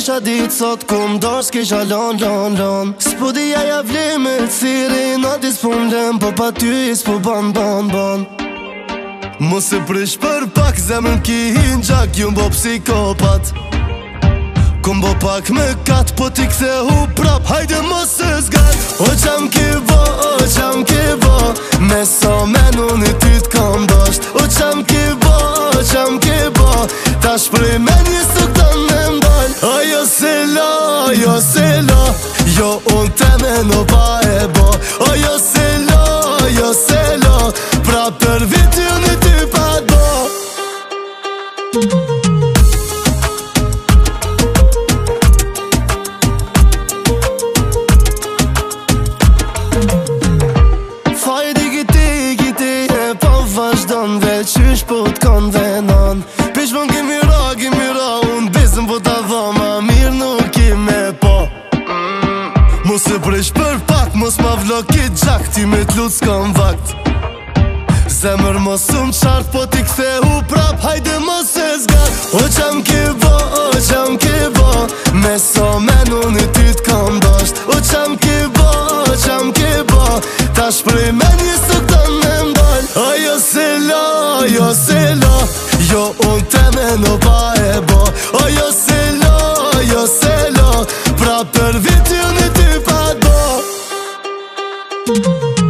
kisha dit sot ku m'dosh s'kisha lon. S'po dija ja vlimit thiri natis po m'lem, po pa ty s'po ban. Mos e prish për pak zemrën ki hin gjak, ju m'bo psikopat. Ku m'bo pak me kat, po ti kthehu prap, hajde mos e zgat. O qam ki bo, me sa menun i ty t'kam dasht. O qam ki bo, ta shprej me një suktan me mbal. Ajo se la, jo unë teme no pa e bo. Ajo se la, pra për vit ju një ty pa do. Fajdi giti e po vazhdon, veç qysh po t'kon venon. Pish mon kimi ra, unë besëm po t'a dha, ma mirë nuk i me po. Mos e prish për pak, mos ma vlokit gjak, ti me t'lut s'kam vakt. Zemër mos unë qart, po ti kthehu prap, hajde mos e zgat. O qam ki bo, me sa menun i ty t'kam dasht. O qam ki bo, ta shprej me një suktan me mbal. Ajo se la, jo unë teme no pa e bo. Ajo se la, pra për vit ju një ty pa do.